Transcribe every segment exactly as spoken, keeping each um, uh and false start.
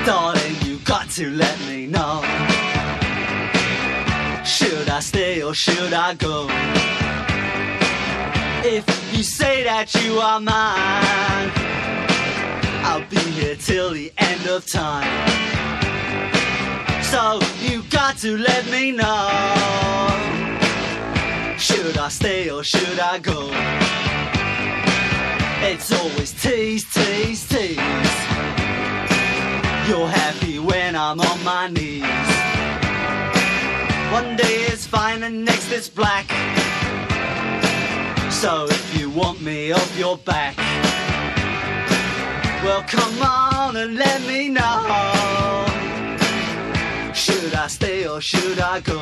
Darling, you got to let me know. Should I stay or should I go? If you say that you are mine, I'll be here till the end of time. So you got to let me know. Should I stay or should I go? It's always tease, tease, tease. You're happy when I'm on my knees. One day it's fine and next it's black. So if you want me off your back, well come on and let me know. Should I stay or should I go?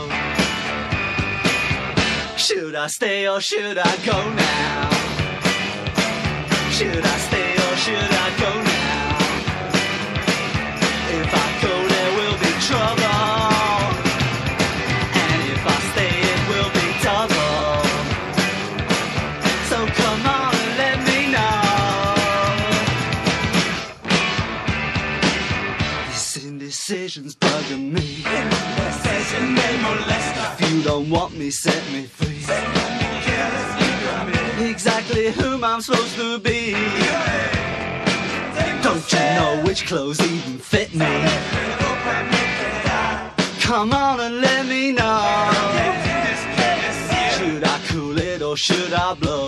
Should I stay or should I go now? Should I stay or should I go now? If I go there will be trouble, and if I stay it will be double. So come on and let me know. This indecision's bugging me. Indecision may molest her. If you don't want me, set me free. Exactly whom I'm supposed to be. Don't you know which clothes even fit me? Come on and let me know. Should I cool it or should I blow?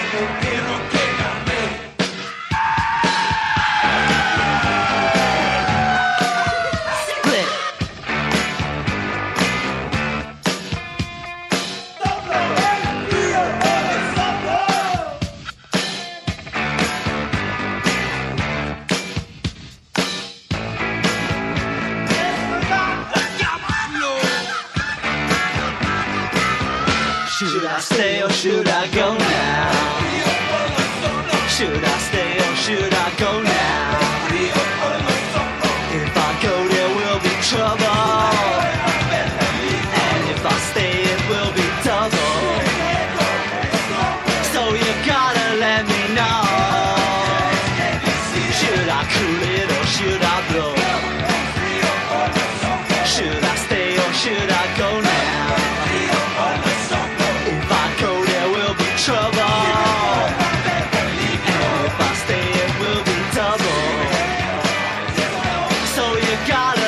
Should I stay or should I go now? Should I stay or should I go now? If I go there will be trouble, and if I stay it will be double. So you gotta let me know. Should I cool it or should I blow? Should I stay or should I go now? Trouble, and if I stay it will be double. So you gotta